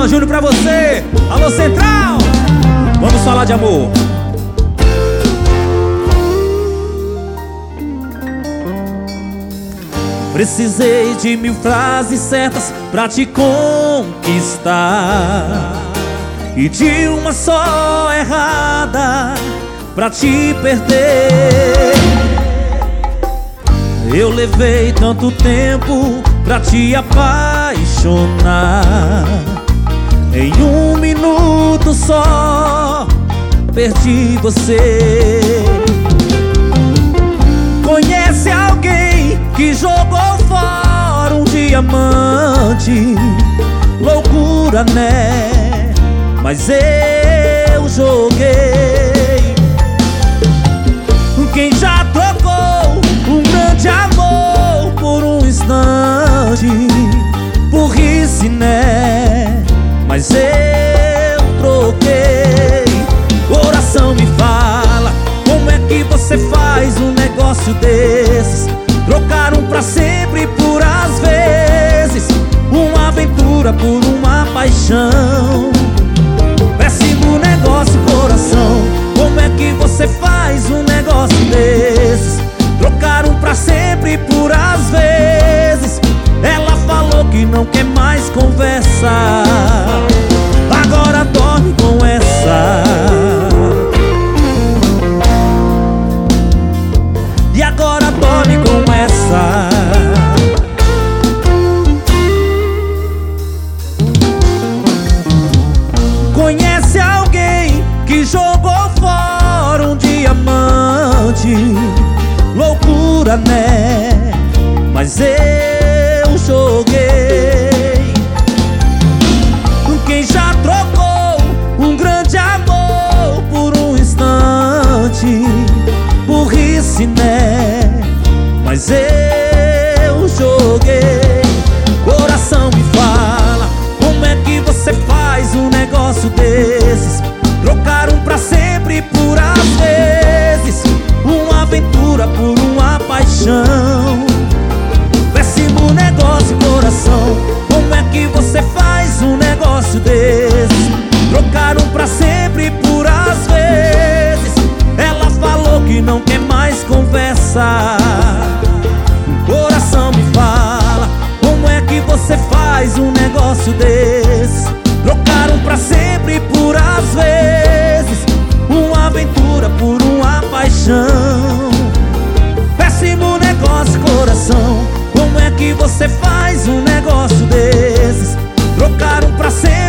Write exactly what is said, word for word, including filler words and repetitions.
Alan Júnior pra você. Alô Central, vamos falar de amor. Precisei de mil frases certas pra te conquistar, e de uma só errada pra te perder. Eu levei tanto tempo pra te apaixonar, em um minuto só perdi você. Conhece alguém que jogou fora um diamante? Loucura, né? Mas eu joguei. Quem já trocou um grande amor por um instante? Burrice, né? Mas eu troquei. Coração, me fala, como é que você faz um negócio desses? Trocar um pra sempre por às vezes, uma aventura por uma paixão. Péssimo negócio, coração. Como é que você faz um negócio desses? Trocar um pra sempre por às vezes. Ela falou que não quer mais conversa, agora dorme com essa. E agora dorme com essa. Conhece alguém que jogou fora um diamante? Loucura, né? Mas eu joguei. Quem já trocou um grande amor por um instante? Burrice, né? Mas eu joguei. Coração, me fala, como é que você faz um negócio desses? Trocar um pra sempre por às vezes, uma aventura por uma paixão. Péssimo negócio, coração. Como é que você faz um negócio desses? Trocar um pra sempre por às vezes. Ela falou que não quer mais conversa. Coração, me fala, como é que você faz um negócio desses? Trocar um pra sempre por às vezes, uma aventura por uma paixão. Péssimo negócio, coração. Como é que você faz um negócio desses? Trocar um pra sempre